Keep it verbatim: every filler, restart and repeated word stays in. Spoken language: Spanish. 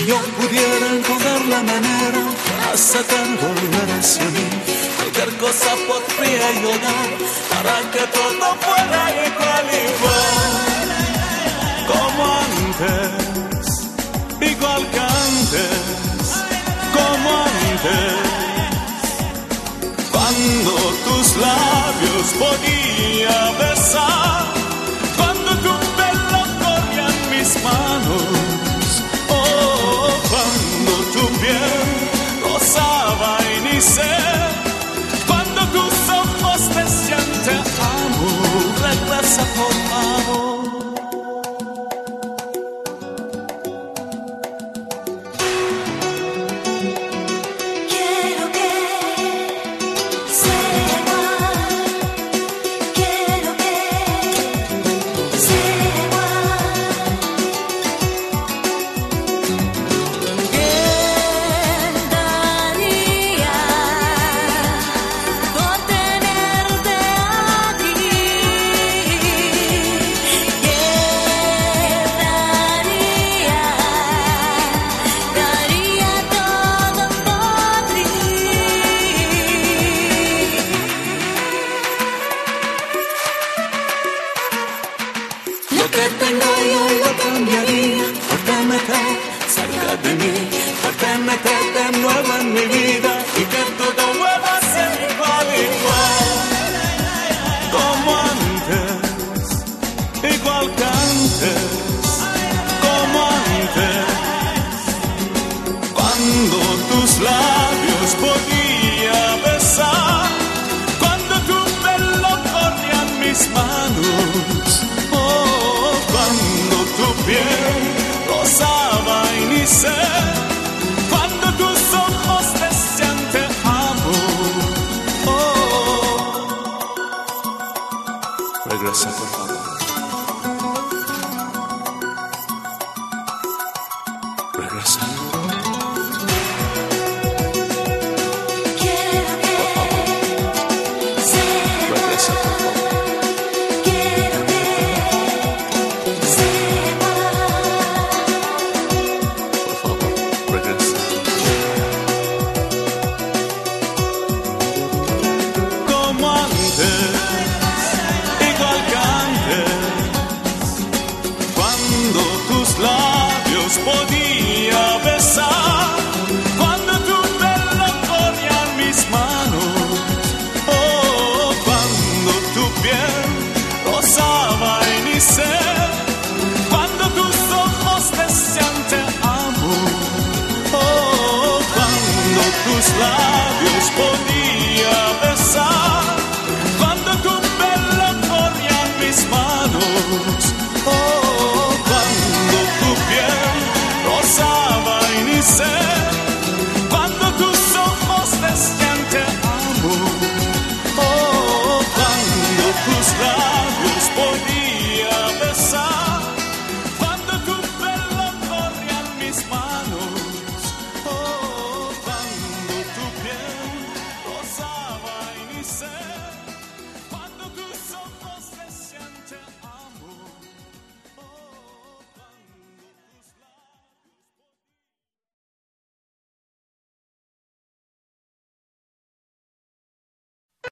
yo pudiera encontrar la manera para hacer volver hacia mí, cualquier cosa podría yo dar para que todo fuera igual, igual, como antes, igual que antes, como antes, cuando tus labios podía besar, cuando tu pelo corría en mis manos, oh, cuando tu piel rozaba y ni sé, cuando tus ojos decían te amo, regresa por favor. Lo que tengo yo lo cambiaría por tenerte cerca de mí, por tenerte de nuevo en mi vida y que todo vuelva a ser igual, igual, como antes, igual que antes, como antes, cuando tus labios podía besar, cuando tu pelo corría en mis manos, cuando tu piel rozaba y ni sé, cuando tus ojos decían te amo, oh, regresa por favor, regresa. Igual que antes, cuando tus labios podía besar, cuando tu pelo corría en mis manos, oh, cuando tu piel rozaba y ni sé, cuando tus ojos decían te amo, oh, cuando tus labios podía besar, cuando tu pelo corría en mis manos,